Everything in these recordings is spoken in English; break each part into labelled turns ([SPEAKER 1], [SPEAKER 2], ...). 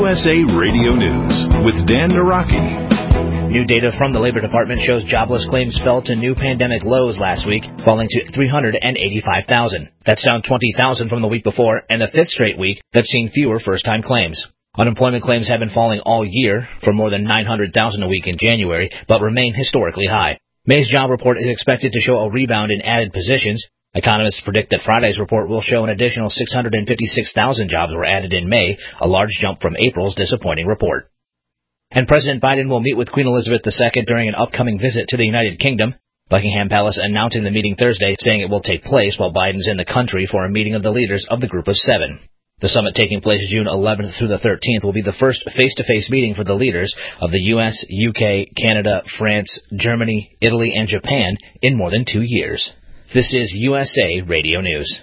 [SPEAKER 1] USA Radio News with Dan Naraki.
[SPEAKER 2] New data from the Labor Department shows jobless claims fell to new pandemic lows last week, falling to 385,000. That's down 20,000 from the week before, and the fifth straight week that's seen fewer first-time claims. Unemployment claims have been falling all year, from more than 900,000 a week in January, but remain historically high. May's job report is expected to show a rebound in added positions. Economists predict that Friday's report will show an additional 656,000 jobs were added in May, a large jump from April's disappointing report. And President Biden will meet with Queen Elizabeth II during an upcoming visit to the United Kingdom. Buckingham Palace announcing the meeting Thursday, saying it will take place while Biden's in the country for a meeting of the leaders of the Group of Seven. The summit taking place June 11th through the 13th will be the first face-to-face meeting for the leaders of the U.S., UK, Canada, France, Germany, Italy, and Japan in more than 2 years. This is USA Radio News.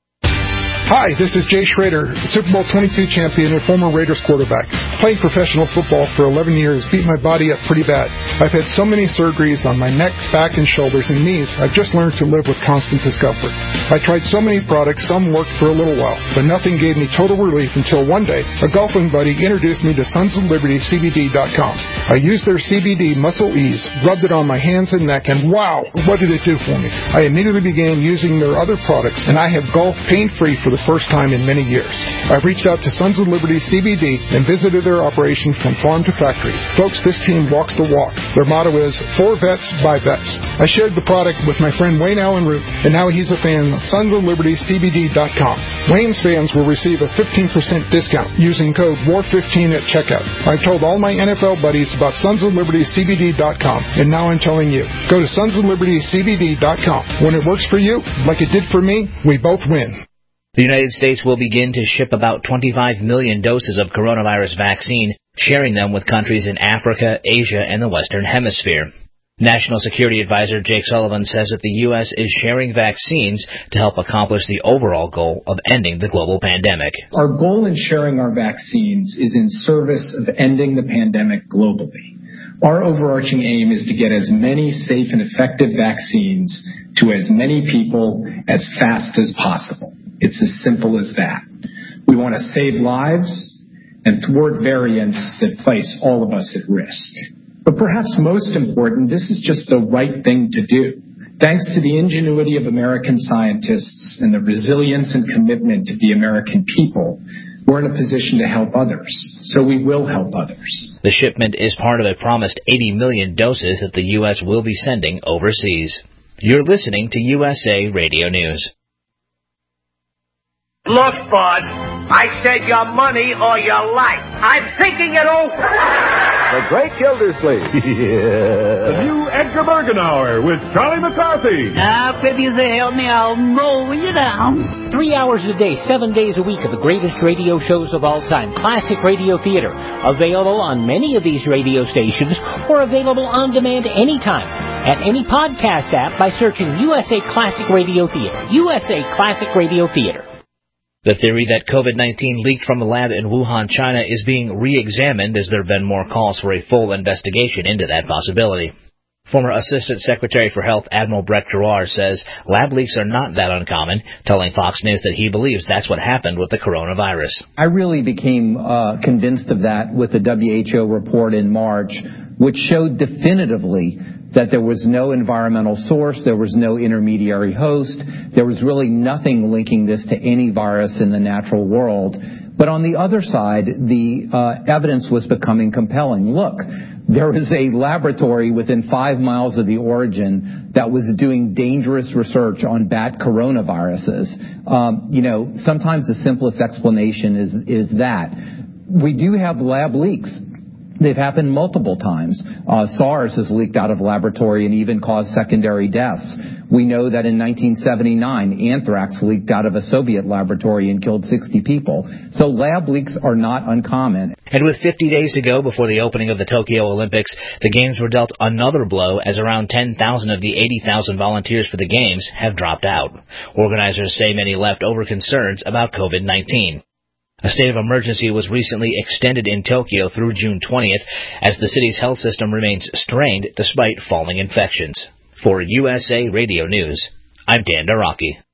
[SPEAKER 3] Hi, this is Jay Schrader, Super Bowl 22 champion and former Raiders quarterback. Playing professional football for 11 years beat my body up pretty bad. I've had so many surgeries on my neck, back, and shoulders and knees, I've just learned to live with constant discomfort. I tried so many products, some worked for a little while, but nothing gave me total relief until one day, a golfing buddy introduced me to SonsOfLibertyCBD.com. I used their CBD Muscle Ease, rubbed it on my hands and neck, and wow, what did it do for me? I immediately began using their other products, and I have golfed pain-free for the first time in many years. I've reached out to Sons of Liberty CBD and visited their operation from farm to factory. Folks, this team walks the walk. Their motto is, for vets, by vets. I shared the product with my friend Wayne Allen Root, and now he's a fan of SonsOfLibertyCBD.com. Wayne's fans will receive a 15% discount using code WAR15 at checkout. I've told all my NFL buddies about SonsOfLibertyCBD.com, and now I'm telling you. Go to SonsOfLibertyCBD.com. When it works for you, like it did for me, we both win.
[SPEAKER 2] The United States will begin to ship about 25 million doses of coronavirus vaccine, sharing them with countries in Africa, Asia, and the Western Hemisphere. National Security Advisor Jake Sullivan says that the U.S. is sharing vaccines to help accomplish the overall goal of ending the global pandemic.
[SPEAKER 4] Our goal in sharing our vaccines is in service of ending the pandemic globally. Our overarching aim is to get as many safe and effective vaccines to as many people as fast as possible. It's as simple as that. We want to save lives and thwart variants that place all of us at risk. But perhaps most important, this is just the right thing to do. Thanks to the ingenuity of American scientists and the resilience and commitment of the American people, we're in a position to help others. So we will help others.
[SPEAKER 2] The shipment is part of a promised 80 million doses that the U.S. will be sending overseas. You're listening to USA Radio News.
[SPEAKER 5] Look, bud, I said your money or your life. I'm thinking it over.
[SPEAKER 6] The Great Gildersleeve.
[SPEAKER 7] Yeah. The new Edgar Bergenauer with Charlie McCarthy.
[SPEAKER 8] If you say help me, I'll mow you down. 3 hours a day, 7 days a week of the greatest radio shows of all time. Classic Radio Theater. Available on many of these radio stations or available on demand anytime at any podcast app by searching USA Classic Radio Theater. USA Classic Radio Theater.
[SPEAKER 2] The theory that COVID-19 leaked from a lab in Wuhan, China is being re-examined as there have been more calls for a full investigation into that possibility. Former Assistant Secretary for Health Admiral Brett Giroir says lab leaks are not that uncommon, telling Fox News that he believes that's what happened with the coronavirus.
[SPEAKER 9] I really became convinced of that with the WHO report in March, which showed definitively that there was no environmental source, there was no intermediary host, there was really nothing linking this to any virus in the natural world. But on the other side, the evidence was becoming compelling. Look, there was a laboratory within 5 miles of the origin that was doing dangerous research on bat coronaviruses. Sometimes the simplest explanation is that. We do have lab leaks. They've happened multiple times. SARS has leaked out of laboratory and even caused secondary deaths. We know that in 1979, anthrax leaked out of a Soviet laboratory and killed 60 people. So lab leaks are not uncommon.
[SPEAKER 2] And with 50 days to go before the opening of the Tokyo Olympics, the Games were dealt another blow as around 10,000 of the 80,000 volunteers for the Games have dropped out. Organizers say many left over concerns about COVID-19. A state of emergency was recently extended in Tokyo through June 20th as the city's health system remains strained despite falling infections. For USA Radio News, I'm Dan Naraki.